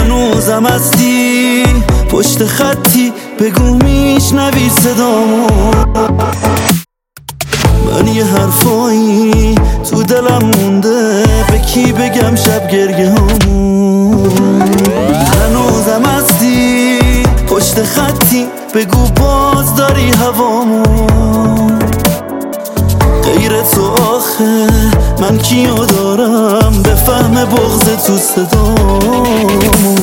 هنوزم هستی پشت خطی، بگو میشنوی صدامو. من یه حرفایی تو دلم مونده، به کی بگم شب گریه هامو. هنوزم هستی پشت خطی، بگو باز داری هوامو. غیر تو آخه من کیو دارم، بفهم بغض تو صدامو.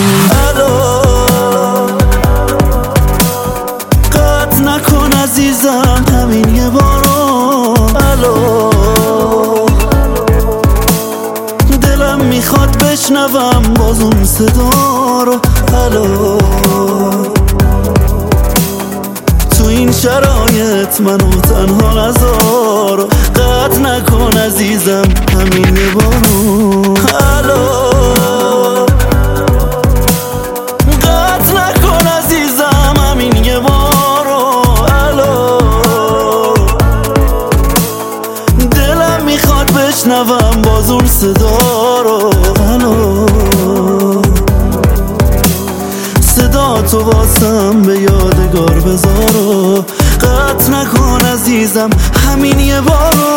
قطع نکن عزیزم همین یه بارو. دلم میخواد بشنوم باز اون صدا رو. تو این شرایط منو تنها نذار، قطع نکن عزیزم همین یه بارو. قطع نکن عزیزم همین یه بارو. دلم میخواد بشنوم باز اون صدا رو. صدا تو واسم به یادگار بذارو، قطع نکن عزیزم همین یه بارو.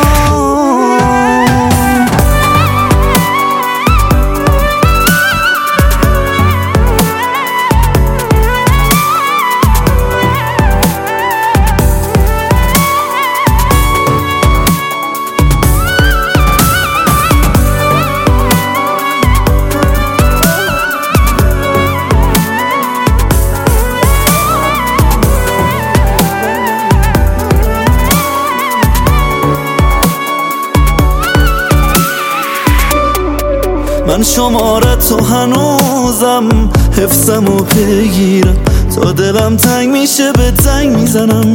من شمارتو هنوزم حفظمو بگیرم، تا دلم تنگ میشه به تنگ میزنم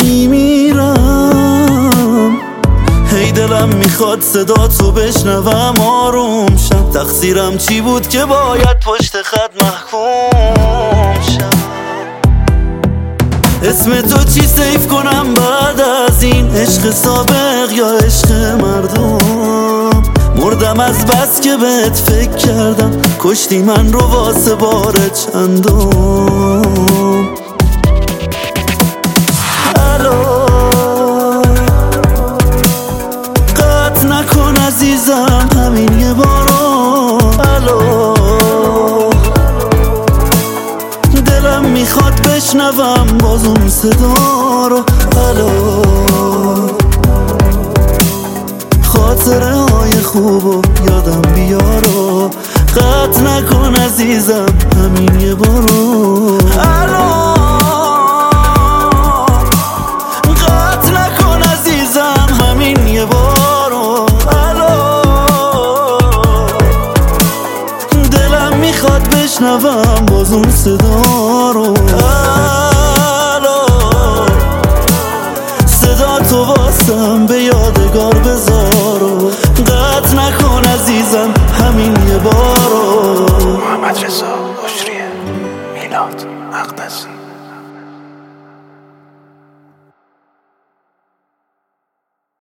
میمیرم. هی دلم میخواد صدا تو بشنوم آروم شم، تقصیرم چی بود که باید پشت خط محکوم شم. اسم تو چی سیف کنم بعد از این عشق سابق یا عشق مردم؟ مردم از بس که بهت فکر کردم، کشتی من رو واسه بار چندم. قطع نکن عزیزم همین یه بارو. دلم میخواد بشنوم باز اون صدا رو. خاطره های خوبو یادم بیارو، قطع نکن عزیزم همین یه بارو. قطع نکن عزیزم همین یه بارو. دلم میخواد بشنوم باز اون صدا رو. صدا تو واسم به یادگار بذارو، قطع نکن عزیزم همین یه بارو. محمد رضا بشریه، میلاد مقدس.